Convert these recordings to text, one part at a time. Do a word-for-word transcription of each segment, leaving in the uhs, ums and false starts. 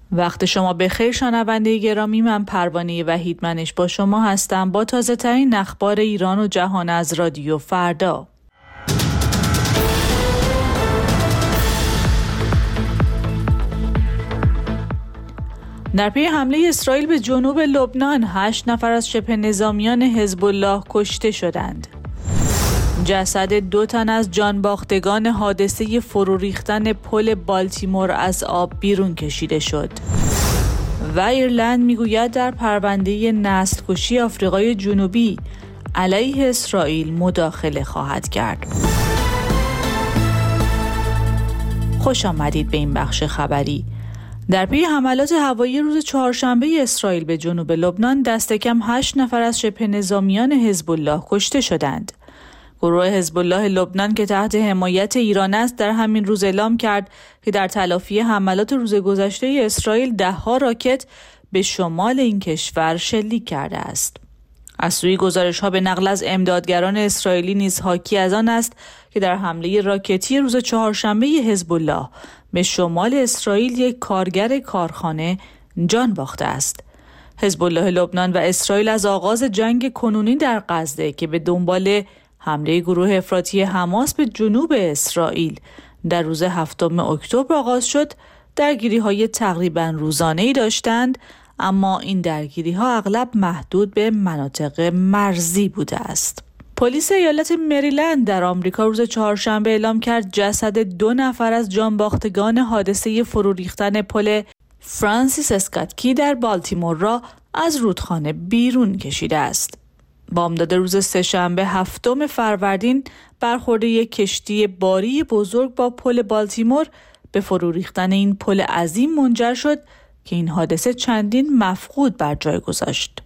وقت شما بخیر شنونده گرامی، من پروانه وحیدمنش با شما هستم با تازه ترین اخبار ایران و جهان از رادیو فردا. در پی حمله اسرائیل به جنوب لبنان هشت نفر از شبه نظامیان حزب الله کشته شدند. جسد دو تن از جانباختگان حادثه فرو ریختن پل بالتیمور از آب بیرون کشیده شد. و ایرلند میگوید در پرونده نسل‌کشی آفریقای جنوبی علیه اسرائیل مداخله خواهد کرد. خوش آمدید به این بخش خبری. در پی حملات هوایی روز چهارشنبه اسرائیل به جنوب لبنان دست کم هشت نفر از شبه نظامیان حزب الله کشته شدند. گروه حزب الله لبنان که تحت حمایت ایران است در همین روز اعلام کرد که در تلافی حملات روز گذشته اسرائیل ده‌ها راکت به شمال این کشور شلیک کرده است. از سوی گزارش‌ها به نقل از امدادگران اسرائیلی نیز حاکی از آن است که در حمله راکتی روز چهارشنبه حزب الله به شمال اسرائیل یک کارگر کارخانه جان باخته است. حزب الله لبنان و اسرائیل از آغاز جنگ کنونی در غزه که به دنبال حمله گروه افراطی حماس به جنوب اسرائیل در روز هفتم اکتبر آغاز شد، درگیری‌های تقریباً روزانه‌ای داشتند، اما این درگیری‌ها اغلب محدود به مناطق مرزی بوده است. پلیس ایالت مریلند در آمریکا روز چهارشنبه اعلام کرد جسد دو نفر از جانباختگان حادثه فرو ریختن پل فرانسیس اسکات کی در بالتیمور را از رودخانه بیرون کشیده است. بامداد روز سه‌شنبه هفتم فروردین برخورد یک کشتی باری بزرگ با پل بالتیمور به فرو ریختن این پل عظیم منجر شد که این حادثه چندین مفقود بر جای گذاشت.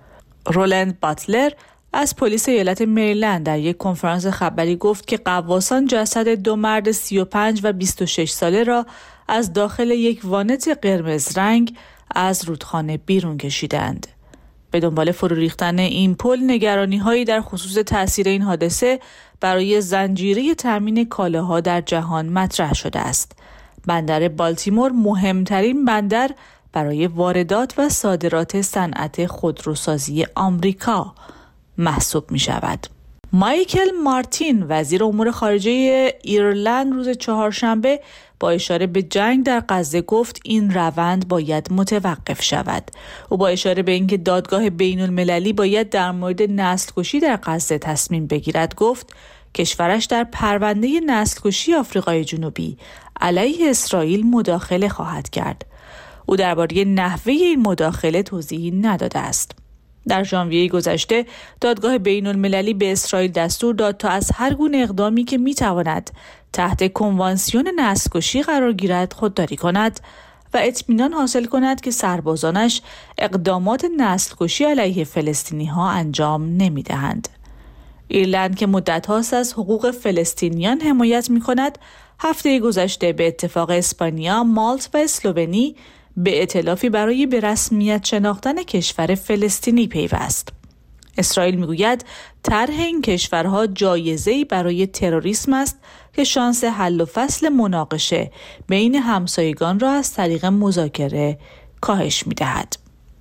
رولند باتلر از پلیس ایالت مریلند در یک کنفرانس خبری گفت که غواصان جسد دو مرد سی و پنج و بیست و شش ساله را از داخل یک وانت قرمز رنگ از رودخانه بیرون کشیدند. به دنبال فرو ریختن این پل نگرانی‌هایی در خصوص تأثیر این حادثه برای زنجیره تامین کالاها در جهان مطرح شده است. بندر بالتیمور مهمترین بندر برای واردات و صادرات صنعت خودروسازی آمریکا محسوب می شود. مایکل مارتین وزیر امور خارجه ایرلند روز چهارشنبه با اشاره به جنگ در غزه گفت این روند باید متوقف شود. او با اشاره به اینکه دادگاه بین المللی باید در مورد نسل‌کشی در غزه تصمیم بگیرد گفت کشورش در پرونده نسل‌کشی آفریقای جنوبی علیه اسرائیل مداخله خواهد کرد. او درباره نحوه این مداخله توضیحی نداده است. در ژانویه گذشته دادگاه بین المللی به اسرائیل دستور داد تا از هر گونه اقدامی که میتواند تحت کنوانسیون نسل‌کشی قرار گیرد خودداری کند و اطمینان حاصل کند که سربازانش اقدامات نسل‌کشی علیه فلسطینی‌ها انجام نمی‌دهند. ایرلند که مدت هاست از حقوق فلسطینیان حمایت می‌کند، هفته گذشته به اتفاق اسپانیا، مالت و اسلوونی به ائتلافی برای به رسمیت شناختن کشور فلسطینی پیوست. اسرائیل میگوید طرح این کشورها جایزه‌ای برای تروریسم است که شانس حل و فصل مناقشه بین همسایگان را از طریق مذاکره کاهش می‌دهد.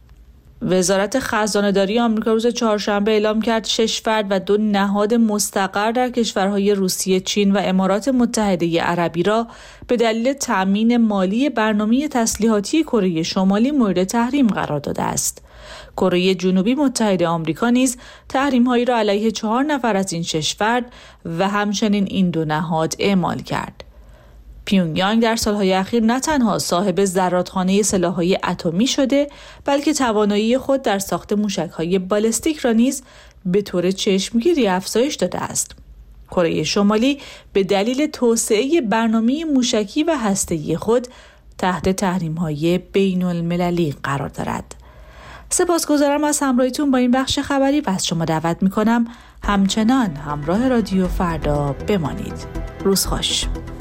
وزارت خزانه‌داری آمریکا روز چهارشنبه اعلام کرد شش فرد و دو نهاد مستقر در کشورهای روسیه، چین و امارات متحده عربی را به دلیل تأمین مالی برنامه تسلیحاتی کره شمالی مورد تحریم قرار داده است. کره جنوبی متحد آمریکا نیز تحریم‌هایی را علیه چهار نفر از این شش فرد و همچنین این دو نهاد اعمال کرد. پیونگیانگ در سالهای اخیر نه تنها صاحب زرادخانه سلاح‌های اتمی شده، بلکه توانایی خود در ساخت موشک‌های بالستیک را نیز به طور چشمگیری افزایش داده است. کره شمالی به دلیل توسعه برنامه موشکی و هسته‌ای خود تحت تحریم‌های بین‌المللی قرار دارد. سپاسگزارم از همراهیتون با این بخش خبری و از شما دعوت می‌کنم همچنان همراه رادیو فردا بمانید. روز خوش.